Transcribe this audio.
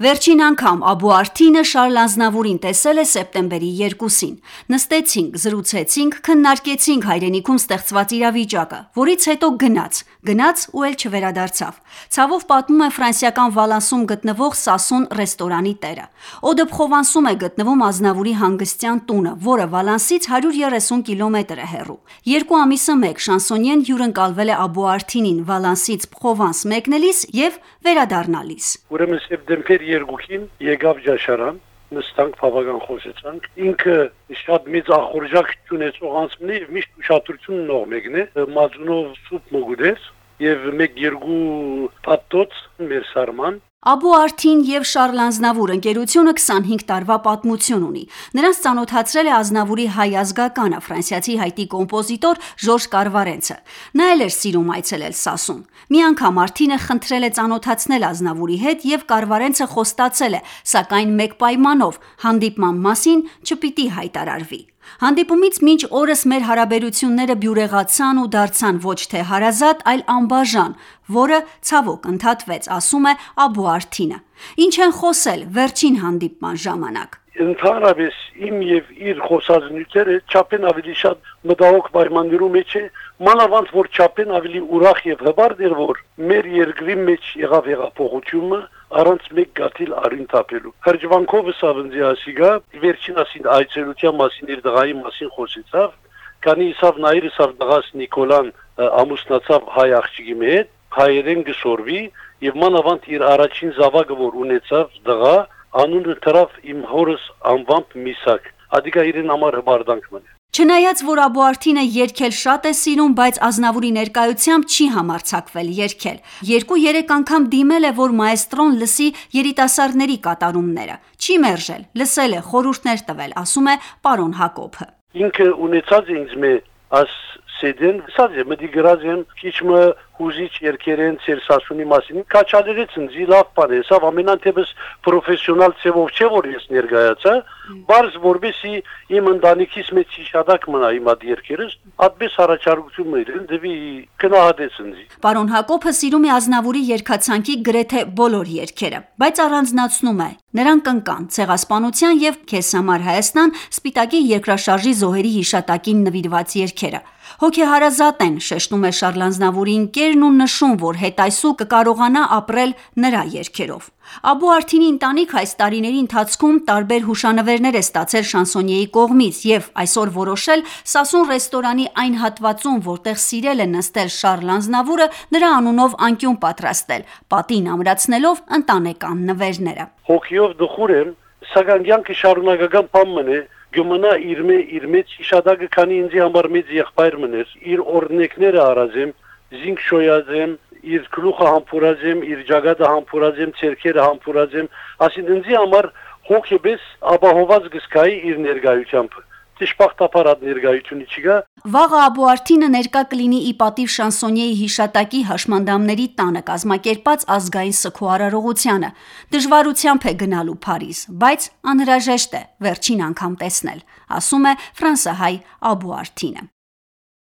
Վերջին անգամ Աբու Արթինը Շարլ Ազնավուրին տեսել է սեպտեմբերի 2-ին։ Նստեցինք, զրուցեցինք, քննարկեցինք հայրենիքում ստեղծված իրավիճակը, որից հետո գնաց ու էլ չվերադարձավ։ Ցավով պատմում է ֆրանսիական Վալանսում գտնվող Սասուն ռեստորանի տերը։ Eau de Provence-ում է գտնվում Ազնավուրի հանգստյան տունը, որը Վալանսից 130 կիլոմետր է հեռու։ 2 ամիսը մեկ շանսոնյեն հյուրընկալվել է Աբու Արթինին Վալանսից Provence մեկնելիս եւ վերադառնալիս։ Ուրեմն սեպտեմբեր 2-ին եկավ Ջաշարան, նստանք բավական խոսեցանք։ Ինքը շատ մեծ ախորժակ ունեցող անձն է եւ միշտ ուշադրություն նող մեկն է, մածունով սուպ մոգուդես եւ 1-2 պատտոց մեր սարման։ Աբու Արթին եւ Շարլ Ազնավուր ընկերությունը 25 տարվա պատմություն ունի։ Նրանց ծանոթացրել է Ազնավուրի հայ ազգականը, ֆրանսիացի հայտի կոմպոզիտոր Ժորժ Կարվարենցը։ Նա էլ էր սիրում այցելել Սասուն։ Մի անգամ Արթինը խնդրել է ծանոթացնել Ազնավուրի հետ եւ Կարվարենցը խոստացել է, սակայն մեկ պայմանով՝ հանդիպման մասին չպիտի հայտարարվի։ Հանդիպումից մինչ օրս մեր հարաբերությունները բյուրեղացան ու դարձան ոչ թե հարազատ, այլ անբաժան, որը ցավոք ընդհատվեց, ասում է Աբու Արթինը։ Ինչ են խոսել վերջին հանդիպման ժամանակ։ Ընդհանրապես իմ եւ իր խոսածնյութերը չափեն ավելի շատ մտահոգ պայմաններում է, մանավանդ որ չափեն ավելի ուրախ եւ հբարդ էր, որ մեր երկրի մեջ եղավ հեղափոխությունը առանց մեկ գաթիլ արին տապելու։ Հրջվանքովը սավնձի ասիգա վերջին ասին այցելության մասին իր դղայի մասին խոսեցավ, քանի իսավ նայրը սավ դղաս Նիկոլան ամուսնացավ հայ աղջիկի հետ, հայերեն գսորվի եւ մանավանդ իր առաջին զավակը որ ունեցավ դղա անունը դրավ իմ հորս անվամբ Միսակ, ադիգա իրեն համար հբարդանք մնա։ Չնայած որ Աբու Արթինը երգել շատ է սիրում, բայց Ազնավուրի ներկայությամբ չի համարձակվել երգել։ 2-3 անգամ դիմել է, որ մայստրոն լսի երիտասարդների կատարումները։ Չի մերժել, լսել է, խորհուրդներ տվել, ասում է պարոն Հակոբը։ Ինքը ունեցած ինձ մե աս սեդեն, սազե մդի գրազեմ քիչմը հուզիչ երկերեն ծեր Սասունի մասին կաչալերեց ինձ լավ բան է, սա ամենատեպս պրոֆեսիոնալ ծևով չէ որ ես ներկայացա, բարձ որբեսի իմ ընտանիքիս մեջ շատակ մնա իմ այդ երկերս, այդպես առաջարկություն մերեն դեպի գնահատեց ինձ։ Պարոն Հակոբը սիրում է Ազնավուրի երգացանկի գրեթե բոլոր երգերը, բայց առանձնացնում է նրանք ընկան ցեղասպանության եւ Քեզ համար Հայաստան Սպիտակի երկրաշարժի զոհերի հիշատակին նվիրված երգերը։ Հոգեհարազատ են, շեշտում է Շարլ Ազնավուրի ընկերն ու նշում, որ հետայսու կկարողանա ապրել նրա երգերով։ Աբու Արթինի ընտանիք այս տարիների ընթացքում տարբեր հուշանվերներ է ստացել շանսոնիեի կողմից եւ այսօր որոշել Սասուն ռեստորանի այն հատվածում, որտեղ սիրել է նստել Շարլ Ազնավուրը, նրա անունով անկյուն պատրաստել, պատին ամրացնելով ընտանեկան նվերները։ Հոգիով դխուր եմ, սակայն յանքը շարունակական բան մնե, գումնա իր մեջ իշադակը քանի ինձի համար մեծ եղբայր մներ, իր օրնեկները արազեմ, զինք շոյազեմ, իր գլուխը համբուրազեմ, իր ջագատը համբուրազեմ, ցերքերը համբուրազեմ, ասին ինձի համար հոգեբես ապահոված գսկայի իր ներկայությամբ։ Տիշպախտապար այդ ներկայությունը չկա։ Վաղը Աբու Արթինը ներկա կլինի ի պատիվ շանսոնիեի հիշատակի հաշմանդամների տանը կազմակերպած ազգային սգո արարողությանը։ Դժվարությամբ է գնալու Փարիզ, բայց անհրաժեշտ է վերջին անգամ տեսնել, ասում է ֆրանսահայ Աբու Արթինը։